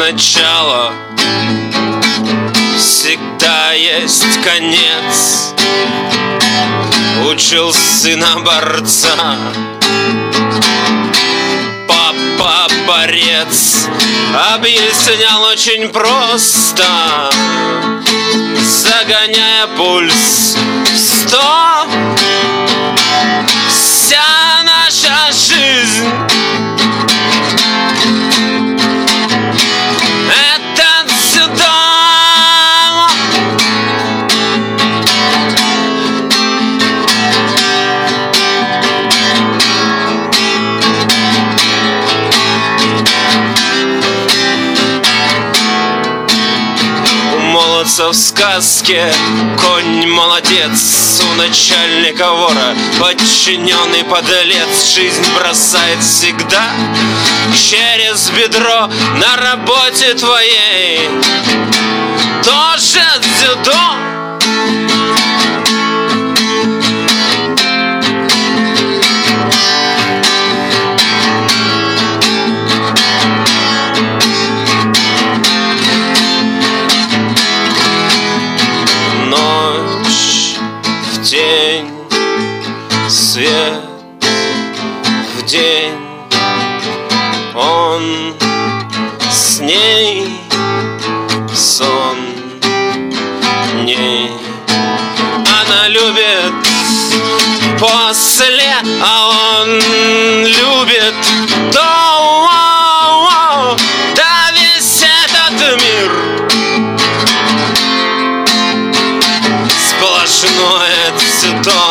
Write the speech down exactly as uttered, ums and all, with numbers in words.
начало, всегда есть конец. Учил сына борца, папа борец, объяснял очень просто, загоняя пульс в сто. Вся наша жизнь — это сюда. В сказке конь молодец, у начальника вора подчиненный подлец. Жизнь бросает всегда через бедро. На работе твоей тоже дзюдо. День, свет в день, он с ней, сон ней. Она любит после, а он любит до. Да весь этот мир сплошное цветок.